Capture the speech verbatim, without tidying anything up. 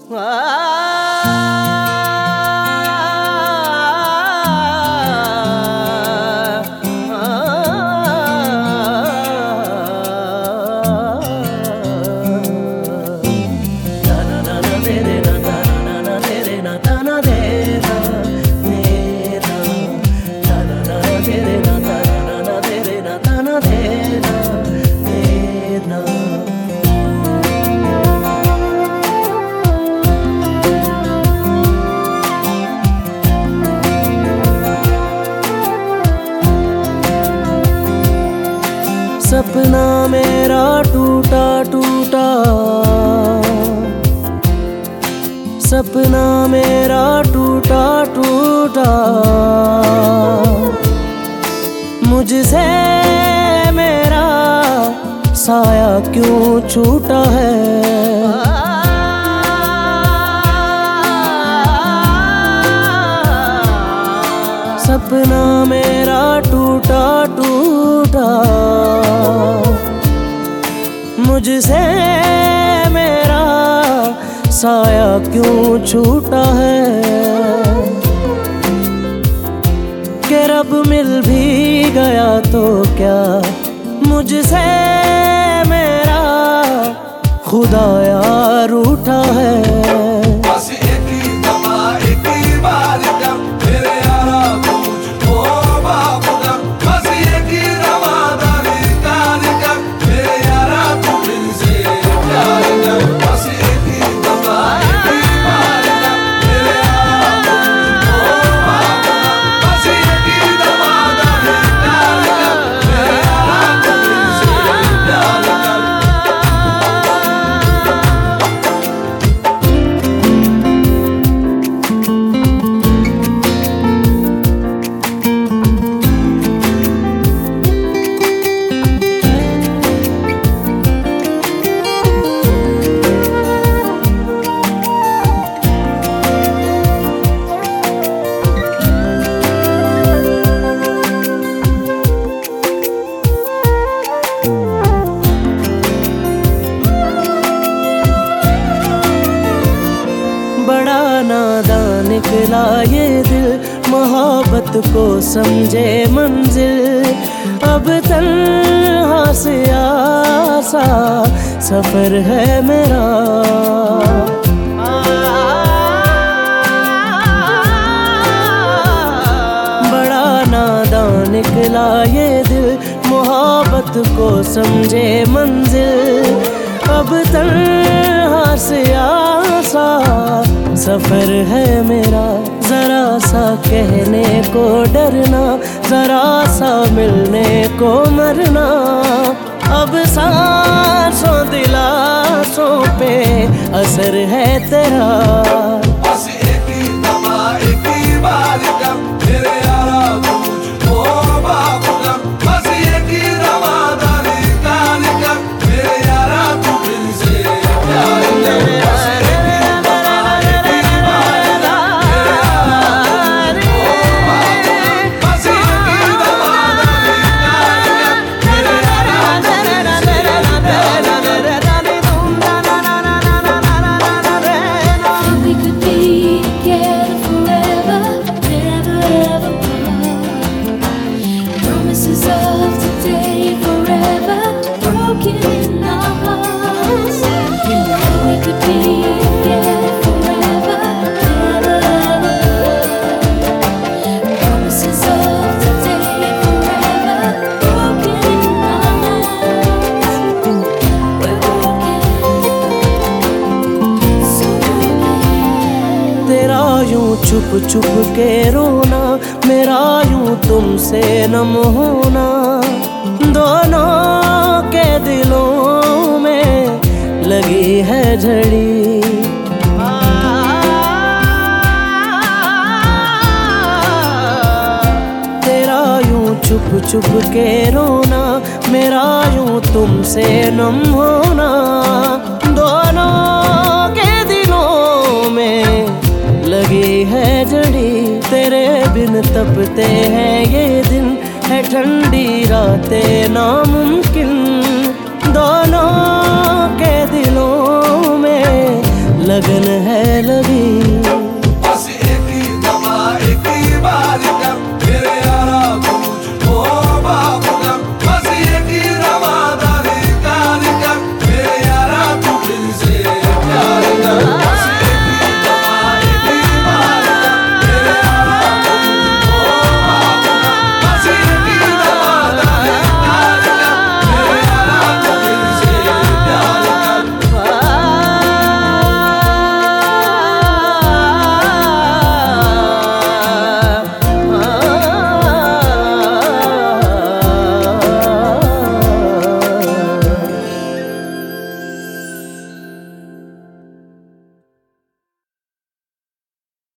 सपना मेरा टूटा टूटा, सपना मेरा टूटा टूटा, मुझसे मेरा साया क्यों छूटा है। सपना मेरा टूटा टूटा, मुझसे मेरा साया क्यों छूटा है। कि रब मिल भी गया तो क्या मुझसे मेरा खुदाया रूठा है। बड़ा नादान निकला ये दिल, मोहब्बत को समझे मंजिल। अब तन्हा से आसा सफर है मेरा। बड़ा नादान निकला ये दिल, मोहब्बत को समझे मंजिल। अब तन्हा से आसा सफर है मेरा। जरा सा कहने को डरना, जरा सा मिलने को मरना। अब सांसों दिलासों पे असर है तेरा। छुप छुप के रोना, मेरा यूं तुमसे नम होना। दोनों के दिलों में लगी है झड़ी। तेरा यूं छुप छुप के रोना, मेरा यूं तुमसे नम होना। दोनों के दिलों में लगी है जड़ी। तेरे बिन तपते हैं ये दिन, है ठंडी रातें नामुमकिन।